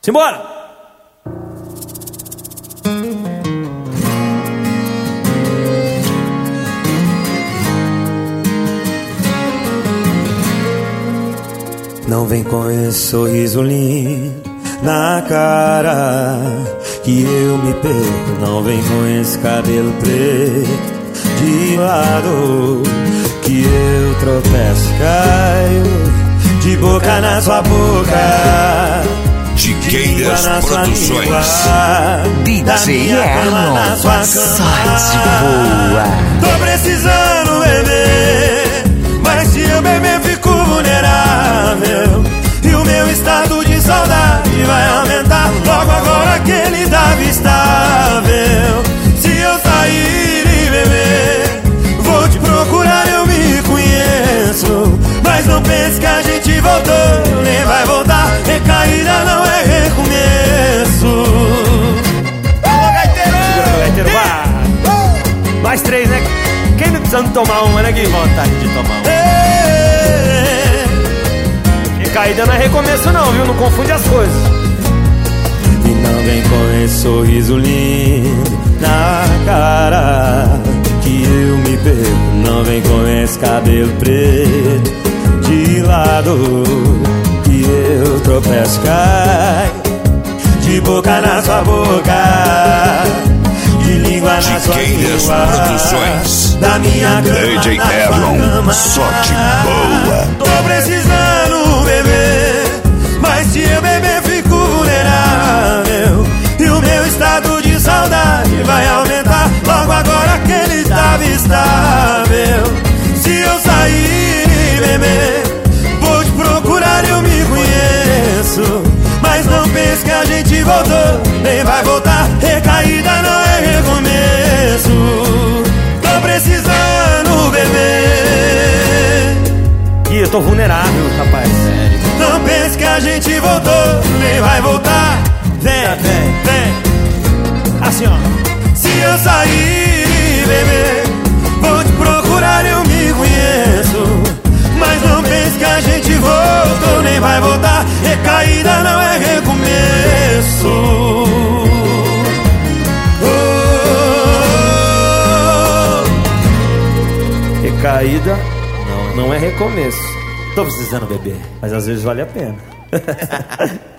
Simbora! Não vem com esse sorriso lindo na cara que eu me perco. Não vem com esse cabelo preto de lado que eu tropeço e caio de boca na sua boca, Chiqueiras Produções, DJ Erlon, sai de boa. Tô precisando beber, mas se eu beber fico vulnerável e o meu estado de saudade vai aumentar. Logo agora que ele tava estável. Se eu sair e beber, vou te procurar, eu me conheço. Mas não pense que a gente voltou, nem vai voltar. Recaída não é recomeço. Alô, gaiteiro! Segura meu gaiteiro, vai! Nós três, né? Quem não precisando tomar uma, né? Que vontade de tomar uma. Recaída não é recomeço não, viu? Não confunde as coisas. E não vem com esse sorriso lindo na cara que eu me perco. Não vem com esse cabelo preto de lado que eu tropeço, cai de boca na sua boca, de língua na sua língua, Produções, da minha cama DJ Erlon, só de boa. Tô precisando beber, mas se eu beber fico vulnerável e o meu estado de saudade vai aumentar. Logo agora que ele tava estável. Se eu sair e beber, vou te procurar, eu me conheço. Mas não pense que a gente voltou, nem vai voltar. Recaída não é recomeço. Tô precisando beber. Ih, eu tô vulnerável, rapaz. Sério. Não pense que a gente voltou, nem vai voltar. Vem, vem. Assim, ó. Se eu sair e beber, vou te procurar, eu me conheço. Mas não pense que a gente voltou, nem vai voltar. Recaída não é recomeço. Recaída não é recomeço. Tô precisando beber, mas às vezes vale a pena.